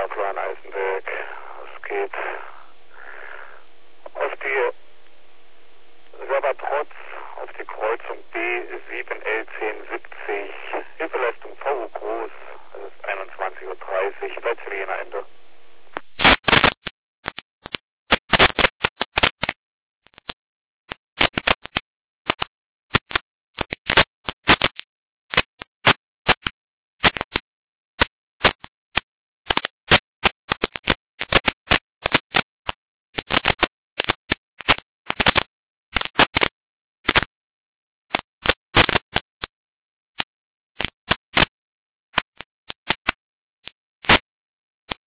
Fahrplan Eisenberg. Es geht auf die Servatrotz, auf die Kreuzung B7L1070, Hilfeleistung VU groß, es ist 21:30 Uhr, bei Ende.